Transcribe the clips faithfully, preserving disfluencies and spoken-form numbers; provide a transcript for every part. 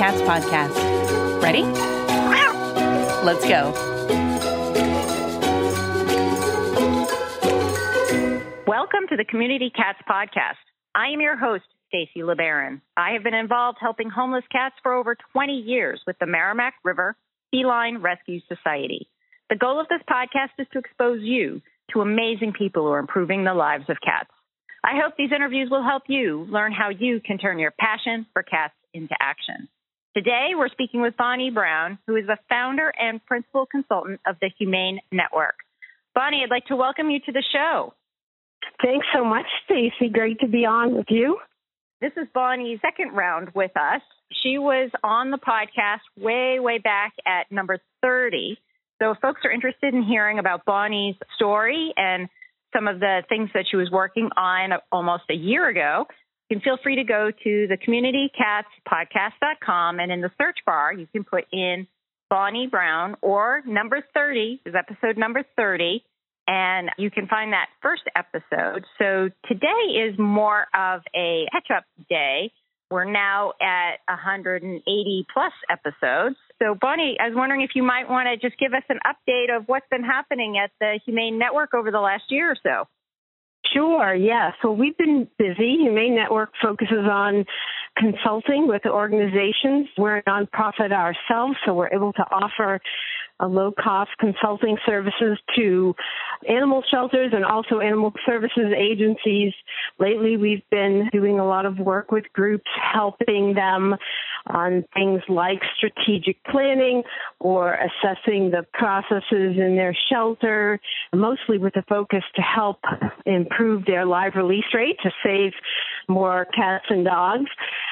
Cats podcast. Ready? Let's go. Welcome to the Community Cats podcast. I am your host, Stacey LeBaron. I have been involved helping homeless cats for over twenty years with the Merrimack River Feline Rescue Society. The goal of this podcast is to expose you to amazing people who are improving the lives of cats. I hope these interviews will help you learn how you can turn your passion for cats into action. Today, we're speaking with Bonnie Brown, who is the founder and principal consultant of the Humane Network. Bonnie, I'd like to welcome you to the show. Thanks so much, Stacey. Great to be on with you. This is Bonnie's second round with us. She was on the podcast way, way back at number thirty. So if folks are interested in hearing about Bonnie's story and some of the things that she was working on almost a year ago, you can feel free to go to the community cats podcast dot com, and in the search bar, you can put in Bonnie Brown or number thirty, is episode number thirty, and you can find that first episode. So today is more of a catch-up day. We're now at one hundred eighty plus episodes. So Bonnie, I was wondering if you might want to just give us an update of what's been happening at the Humane Network over the last year or so. Sure, yeah. So we've been busy. Humane Network focuses on consulting with organizations. We're a nonprofit ourselves, so we're able to offer a low-cost consulting services to animal shelters and also animal services agencies. Lately, we've been doing a lot of work with groups, helping them on things like strategic planning or assessing the processes in their shelter, mostly with a focus to help improve their live release rate to save more cats and dogs.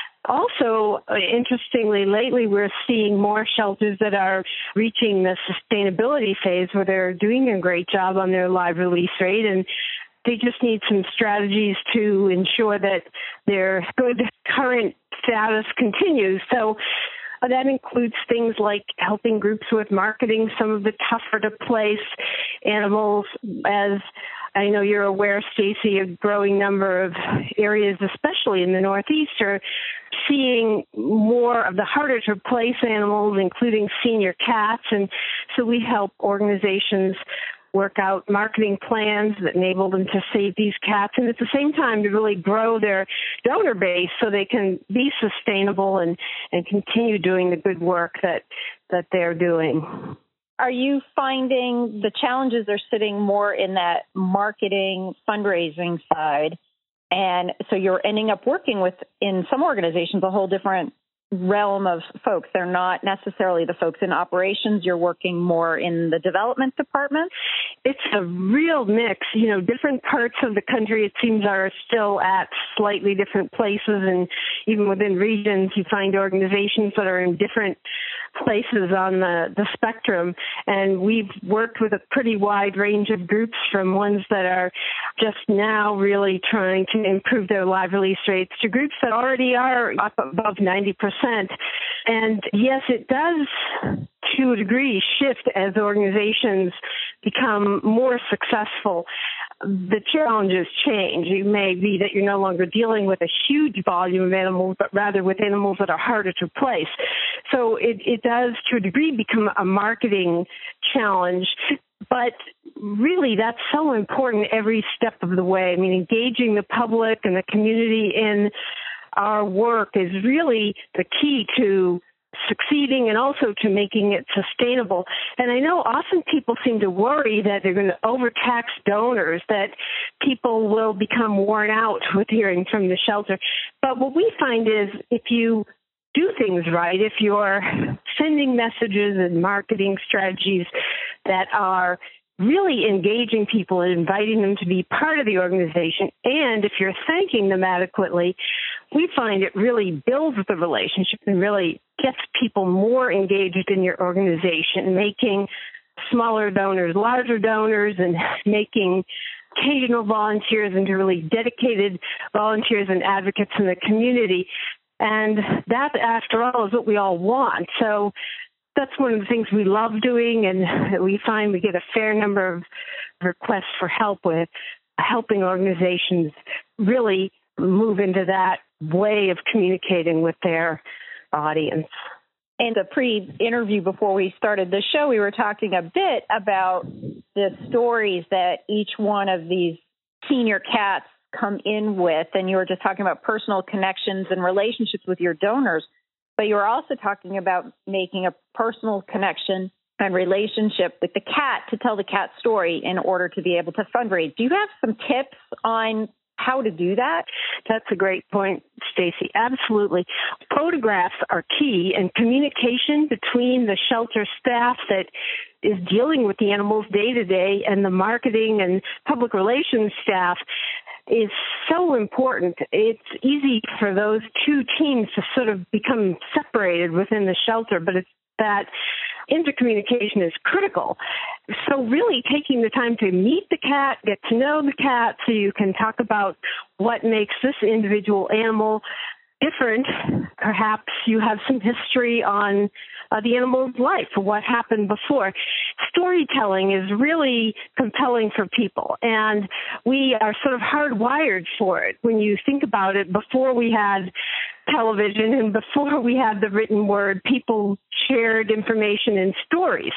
Also, interestingly, lately we're seeing more shelters that are reaching the sustainability phase where they're doing a great job on their live release rate, and they just need some strategies to ensure that their good current status continues. So uh, that includes things like helping groups with marketing some of the tougher to place animals. As I know you're aware, Stacey, a growing number of areas, especially in the Northeast, are seeing more of the harder to place animals, including senior cats. And so we help organizations work out marketing plans that enable them to save these cats, and at the same time to really grow their donor base so they can be sustainable and, and continue doing the good work that, that they're doing. Are you finding the challenges are sitting more in that marketing, fundraising side? And so you're ending up working with, in some organizations, a whole different realm of folks. They're not necessarily the folks in operations. You're working more in the development department. It's a real mix. You know, different parts of the country, it seems, are still at slightly different places. And even within regions, you find organizations that are in different places on the, the spectrum. And we've worked with a pretty wide range of groups, from ones that are just now really trying to improve their live release rates to groups that already are up above ninety percent. And yes, it does, to a degree, shift as organizations become more successful. The challenges change. It may be that you're no longer dealing with a huge volume of animals, but rather with animals that are harder to place. So it, it does, to a degree, become a marketing challenge. But really, that's so important every step of the way. I mean, engaging the public and the community in our work is really the key to succeeding and also to making it sustainable. And I know often people seem to worry that they're going to overtax donors, that people will become worn out with hearing from the shelter. But what we find is if you do things right, if you're sending messages and marketing strategies that are really engaging people and inviting them to be part of the organization, and if you're thanking them adequately, we find it really builds the relationship and really gets people more engaged in your organization, making smaller donors larger donors and making occasional volunteers into really dedicated volunteers and advocates in the community. And that, after all, is what we all want. So that's one of the things we love doing, and we find we get a fair number of requests for help with, helping organizations really move into that way of communicating with their audience. In the pre-interview before we started the show, we were talking a bit about the stories that each one of these senior cats come in with, and you were just talking about personal connections and relationships with your donors, but you were also talking about making a personal connection and relationship with the cat to tell the cat story in order to be able to fundraise. Do you have some tips on how to do that? That's a great point, Stacy. Absolutely. Photographs are key, and communication between the shelter staff that is dealing with the animals day to day and the marketing and public relations staff is so important. It's easy for those two teams to sort of become separated within the shelter, but it's that intercommunication is critical. So really taking the time to meet the cat, get to know the cat so you can talk about what makes this individual animal different. Perhaps you have some history on uh, the animal's life, or what happened before. Storytelling is really compelling for people, and we are sort of hardwired for it. When you think about it, before we had television and before we had the written word, people shared information in stories.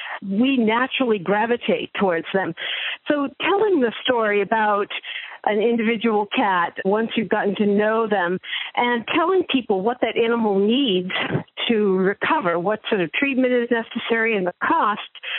We naturally gravitate towards them. So telling the story about an individual cat once you've gotten to know them, and telling people what that animal needs to recover, what sort of treatment is necessary and the cost,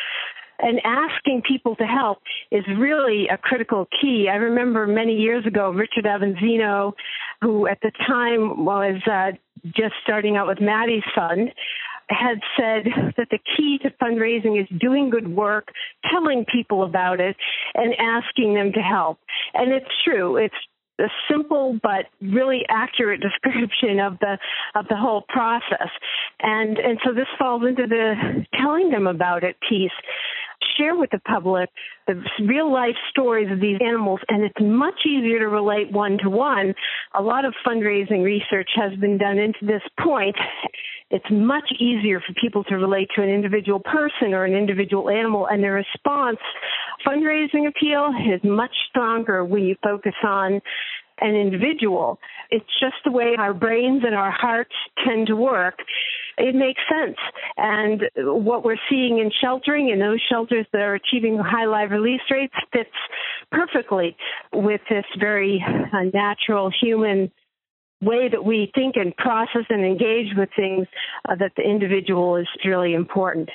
and asking people to help is really a critical key. I remember many years ago, Richard Avanzino, who at the time was uh, just starting out with Maddie's Fund, had said that the key to fundraising is doing good work, telling people about it, and asking them to help. And it's true. It's a simple but really accurate description of the of the whole process. And and so this falls into the telling them about it piece. Share with the public the real-life stories of these animals, and it's much easier to relate one-to-one. A lot of fundraising research has been done into this point. It's much easier for people to relate to an individual person or an individual animal, and their response, fundraising appeal, is much stronger when you focus on an individual. It's just the way our brains and our hearts tend to work. It makes sense. And what we're seeing in sheltering, in those shelters that are achieving high live release rates, fits perfectly with this very uh, natural human way that we think and process and engage with things, uh, that the individual is really important.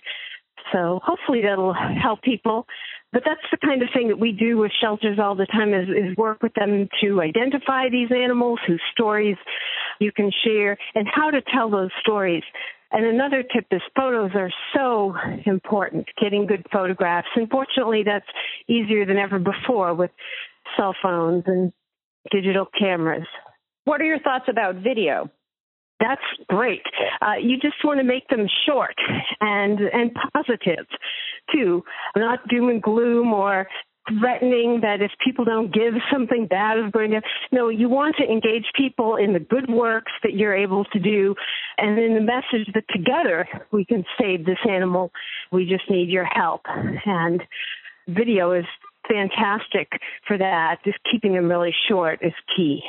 So hopefully that'll help people. But that's the kind of thing that we do with shelters all the time, is, is work with them to identify these animals whose stories you can share and how to tell those stories. And another tip is photos are so important, getting good photographs. And fortunately, that's easier than ever before with cell phones and digital cameras. What are your thoughts about video? That's great. Uh, you just want to make them short and and positive, too. Not doom and gloom or threatening that if people don't give, something bad is going to. No, you want to engage people in the good works that you're able to do, and in the message that together we can save this animal. We just need your help. And video is fantastic for that. Just keeping them really short is key.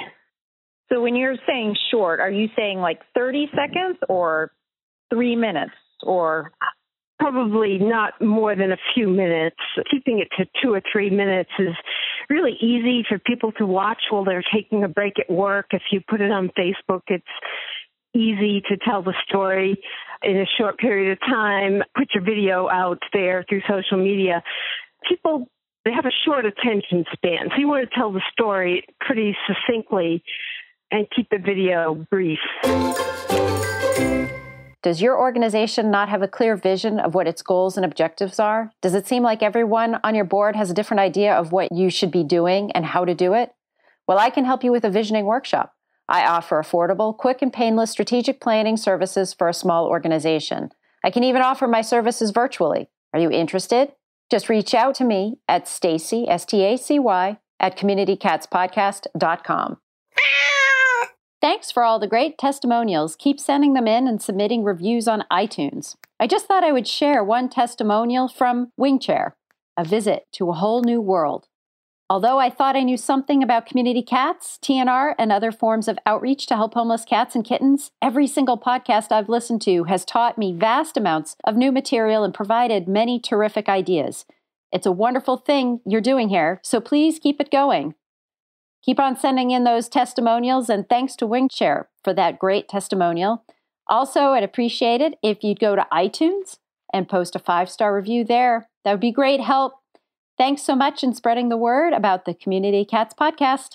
So when you're saying short, are you saying like thirty seconds or three minutes or? Probably not more than a few minutes. Keeping it to two or three minutes is really easy for people to watch while they're taking a break at work. If you put it on Facebook, it's easy to tell the story in a short period of time. Put your video out there through social media. People, they have a short attention span, so you want to tell the story pretty succinctly and keep the video brief. Does your organization not have a clear vision of what its goals and objectives are? Does it seem like everyone on your board has a different idea of what you should be doing and how to do it? Well, I can help you with a visioning workshop. I offer affordable, quick, and painless strategic planning services for a small organization. I can even offer my services virtually. Are you interested? Just reach out to me at Stacy, S T A C Y, at community cats podcast dot com. Thanks for all the great testimonials. Keep sending them in and submitting reviews on iTunes. I just thought I would share one testimonial from Wing Chair, a visit to a whole new world. Although I thought I knew something about community cats, T N R, and other forms of outreach to help homeless cats and kittens, every single podcast I've listened to has taught me vast amounts of new material and provided many terrific ideas. It's a wonderful thing you're doing here, so please keep it going. Keep on sending in those testimonials, and thanks to Wingshare for that great testimonial. Also, I'd appreciate it if you'd go to iTunes and post a five-star review there. That would be great help. Thanks so much in spreading the word about the Community Cats podcast.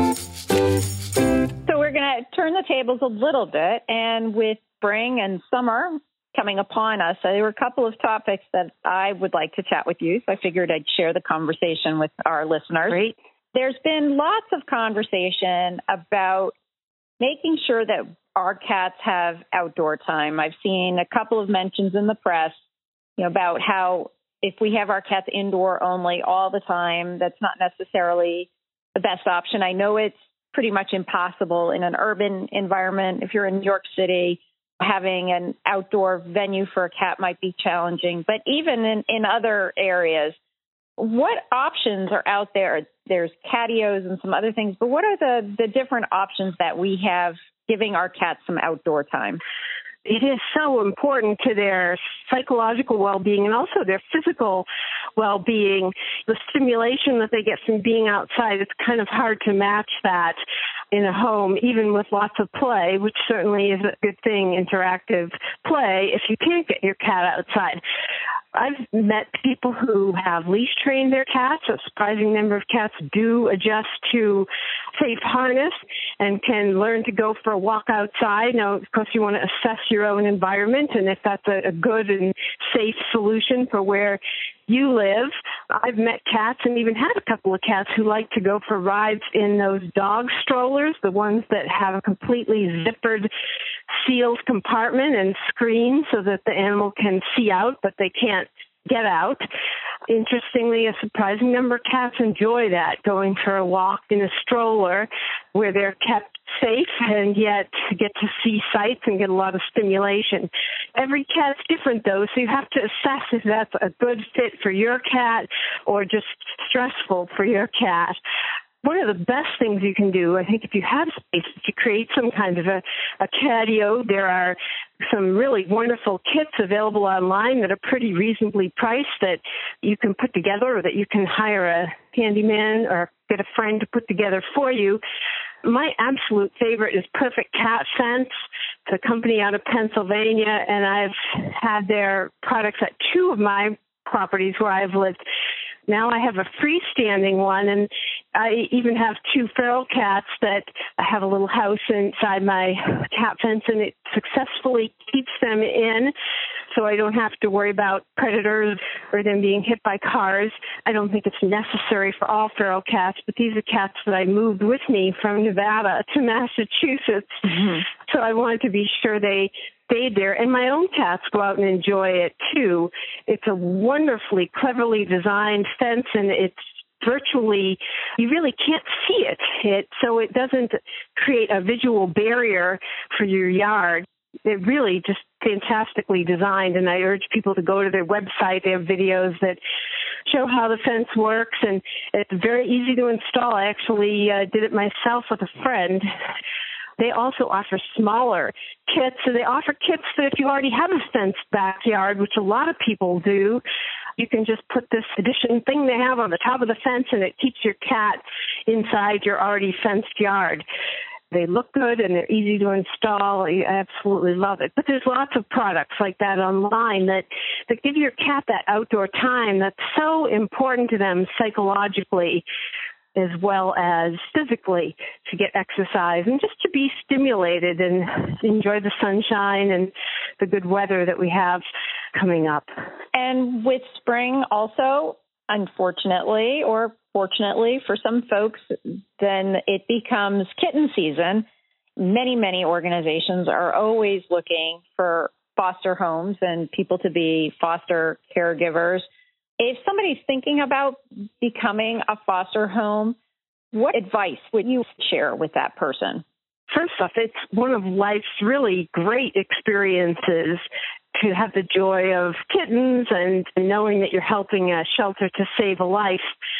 So we're going to turn the tables a little bit, and with spring and summer coming upon us, there were a couple of topics that I would like to chat with you, so I figured I'd share the conversation with our listeners. Great. There's been lots of conversation about making sure that our cats have outdoor time. I've seen a couple of mentions in the press, you know, about how if we have our cats indoor only all the time, that's not necessarily the best option. I know it's pretty much impossible in an urban environment. If you're in New York City, having an outdoor venue for a cat might be challenging. But even in, in other areas, what options are out there? There's catios and some other things, but what are the, the different options that we have giving our cats some outdoor time? It is so important to their psychological well-being and also their physical well-being. The stimulation that they get from being outside, it's kind of hard to match that in a home, even with lots of play, which certainly is a good thing, interactive play, if you can't get your cat outside. I've met people who have leash trained their cats. A surprising number of cats do adjust to safe harness and can learn to go for a walk outside. Now, of course, you want to assess your own environment and if that's a, a good and safe solution for where you live. I've met cats and even had a couple of cats who like to go for rides in those dog strollers, the ones that have a completely zippered sealed compartment and screen so that the animal can see out, but they can't get out. Interestingly, a surprising number of cats enjoy that, going for a walk in a stroller where they're kept safe and yet get to see sights and get a lot of stimulation. Every cat's different, though, so you have to assess if that's a good fit for your cat or just stressful for your cat. One of the best things you can do, I think, if you have space, is to create some kind of a, a catio. There are some really wonderful kits available online that are pretty reasonably priced that you can put together or that you can hire a handyman or get a friend to put together for you. My absolute favorite is Perfect Cat Fence. It's a company out of Pennsylvania, and I've had their products at two of my properties where I've lived. Now I have a freestanding one, and I even have two feral cats that I have a little house inside my cat fence, and it successfully keeps them in, so I don't have to worry about predators or them being hit by cars. I don't think it's necessary for all feral cats, but these are cats that I moved with me from Nevada to Massachusetts, mm-hmm. so I wanted to be sure they stayed there, and my own cats go out and enjoy it too. It's a wonderfully cleverly designed fence, and it's virtually, you really can't see it, it so it doesn't create a visual barrier for your yard. It really just fantastically designed, and I urge people to go to their website. They have videos that show how the fence works, and it's very easy to install. I actually uh, did it myself with a friend. They also offer smaller kits, so they offer kits that if you already have a fenced backyard, which a lot of people do, you can just put this addition thing they have on the top of the fence, and it keeps your cat inside your already fenced yard. They look good, and they're easy to install. I absolutely love it. But there's lots of products like that online that, that give your cat that outdoor time that's so important to them psychologically, as well as physically, to get exercise and just to be stimulated and enjoy the sunshine and the good weather that we have coming up. And with spring also, unfortunately, or fortunately for some folks, then it becomes kitten season. Many, many organizations are always looking for foster homes and people to be foster caregivers. If somebody's thinking about becoming a foster home, what advice would you share with that person? First off, it's one of life's really great experiences to have the joy of kittens and knowing that you're helping a shelter to save a life.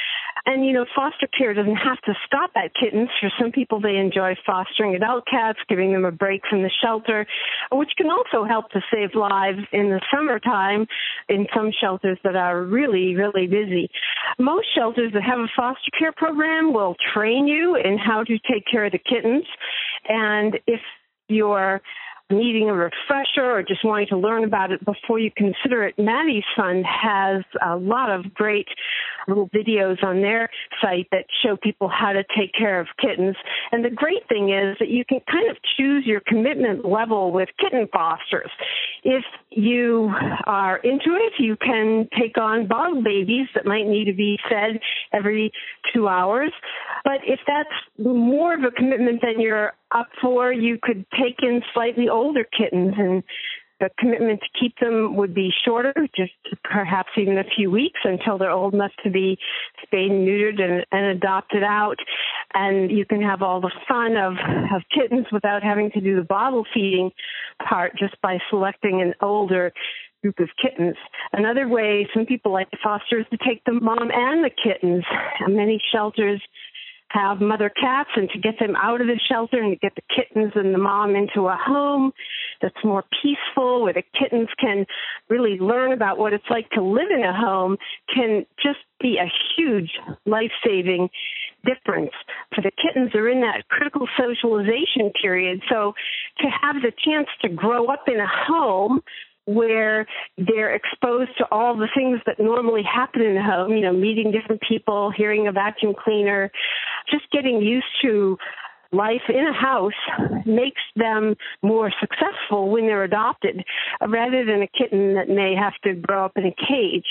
And, you know, foster care doesn't have to stop at kittens. For some people, they enjoy fostering adult cats, giving them a break from the shelter, which can also help to save lives in the summertime in some shelters that are really, really busy. Most shelters that have a foster care program will train you in how to take care of the kittens. And if you're needing a refresher or just wanting to learn about it before you consider it, Maddie's Fund has a lot of great little videos on their site that show people how to take care of kittens. And the great thing is that you can kind of choose your commitment level with kitten fosters. If you are into it, you can take on bottle babies that might need to be fed every two hours. But if that's more of a commitment than you're up for, you could take in slightly older kittens, and the commitment to keep them would be shorter, just perhaps even a few weeks until they're old enough to be spayed and neutered and, and adopted out. And you can have all the fun of, of kittens without having to do the bottle feeding part just by selecting an older group of kittens. Another way some people like to foster is to take the mom and the kittens. Many shelters have mother cats, and to get them out of the shelter and to get the kittens and the mom into a home that's more peaceful, where the kittens can really learn about what it's like to live in a home, can just be a huge life-saving difference. For the kittens, they're in that critical socialization period, so to have the chance to grow up in a home where they're exposed to all the things that normally happen in the home, you know, meeting different people, hearing a vacuum cleaner, just getting used to life in a house makes them more successful when they're adopted, rather than a kitten that may have to grow up in a cage.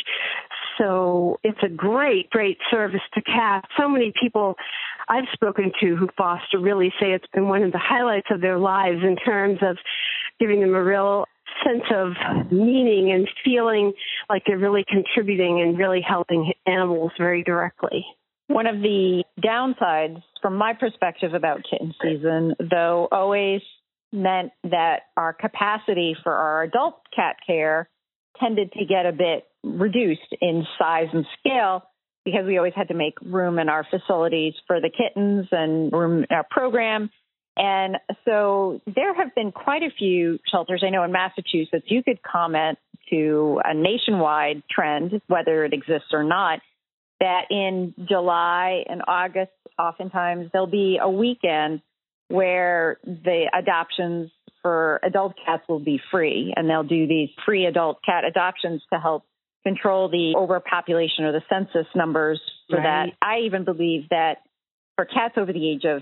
So it's a great, great service to cats. So many people I've spoken to who foster really say it's been one of the highlights of their lives in terms of giving them a real sense of meaning and feeling like they're really contributing and really helping animals very directly. One of the downsides, from my perspective, about kitten season, though, always meant that our capacity for our adult cat care tended to get a bit reduced in size and scale, because we always had to make room in our facilities for the kittens and room in our program. And so there have been quite a few shelters. I know in Massachusetts, you could comment to a nationwide trend, whether it exists or not, that in July and August, oftentimes there'll be a weekend where the adoptions for adult cats will be free, and they'll do these free adult cat adoptions to help control the overpopulation or the census numbers for right. that. I even believe that for cats over the age of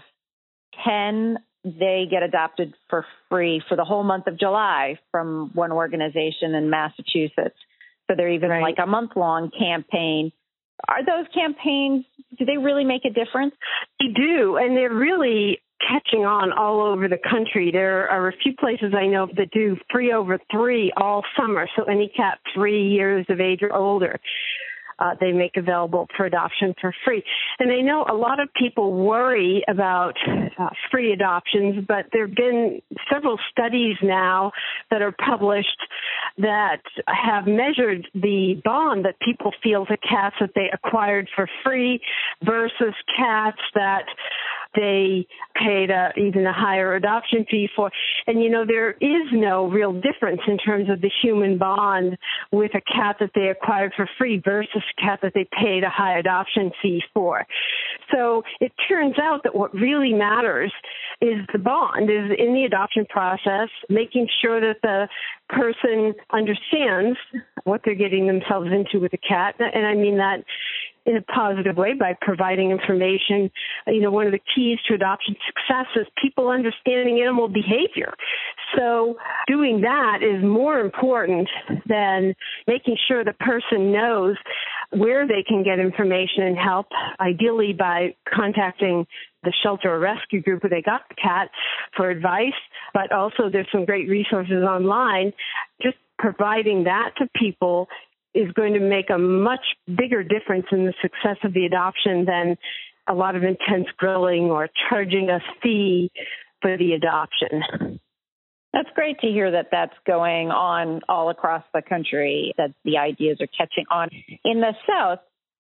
ten, they get adopted for free for the whole month of July from one organization in Massachusetts. So they're even right. like a month-long campaign. Are those campaigns, do they really make a difference? They do, and they're really catching on all over the country. There are a few places I know that do free over three all summer, so any cat three years of age or older. Uh, they make available for adoption for free. And I know a lot of people worry about uh, free adoptions, but there have been several studies now that are published that have measured the bond that people feel to cats that they acquired for free versus cats that they paid a, even a higher adoption fee for. And, you know, there is no real difference in terms of the human bond with a cat that they acquired for free versus a cat that they paid a high adoption fee for. So it turns out that what really matters is the bond, is in the adoption process, making sure that the person understands what they're getting themselves into with a cat. And I mean that in a positive way by providing information. You know, one of the keys to adoption success is people understanding animal behavior. So doing that is more important than making sure the person knows where they can get information and help, ideally by contacting the shelter or rescue group where they got the cat for advice. But also there's some great resources online. Just providing that to people is going to make a much bigger difference in the success of the adoption than a lot of intense grilling or charging a fee for the adoption. That's great to hear that that's going on all across the country, that the ideas are catching on. In the South,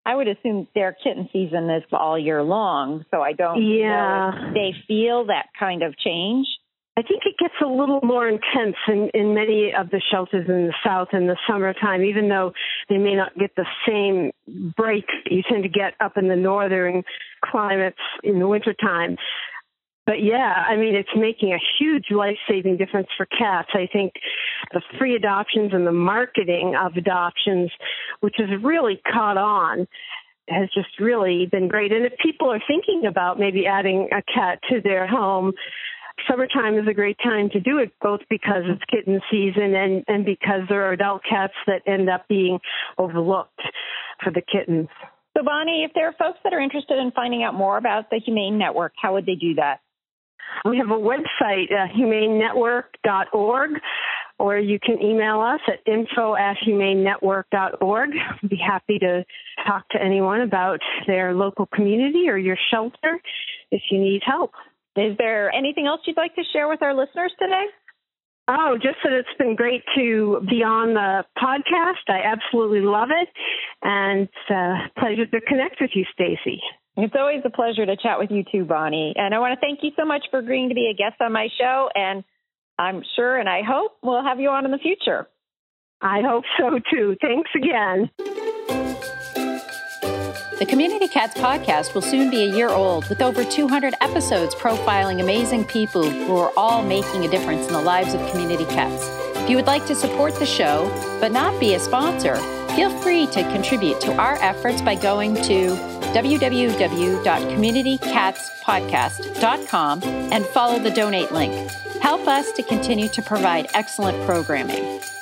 I would assume their kitten season is all year long, so I don't yeah. know if they feel that kind of change. I think it gets a little more intense in, in many of the shelters in the South in the summertime, even though they may not get the same break you tend to get up in the northern climates in the wintertime. But yeah, I mean, it's making a huge life-saving difference for cats. I think the free adoptions and the marketing of adoptions, which has really caught on, has just really been great. And if people are thinking about maybe adding a cat to their home, summertime is a great time to do it, both because it's kitten season and, and because there are adult cats that end up being overlooked for the kittens. So, Bonnie, if there are folks that are interested in finding out more about the Humane Network, how would they do that? We have a website, uh, humane network dot org, or you can email us at info at humane network dot org. I'd be happy to talk to anyone about their local community or your shelter if you need help. Is there anything else you'd like to share with our listeners today? Oh, just that it's been great to be on the podcast. I absolutely love it, and it's a pleasure to connect with you, Stacy. It's always a pleasure to chat with you too, Bonnie. And I want to thank you so much for agreeing to be a guest on my show, and I'm sure and I hope we'll have you on in the future. I hope so, too. Thanks again. The Community Cats podcast will soon be a year old, with over two hundred episodes profiling amazing people who are all making a difference in the lives of community cats. If you would like to support the show, but not be a sponsor, feel free to contribute to our efforts by going to w w w dot community cats podcast dot com and follow the donate link. Help us to continue to provide excellent programming.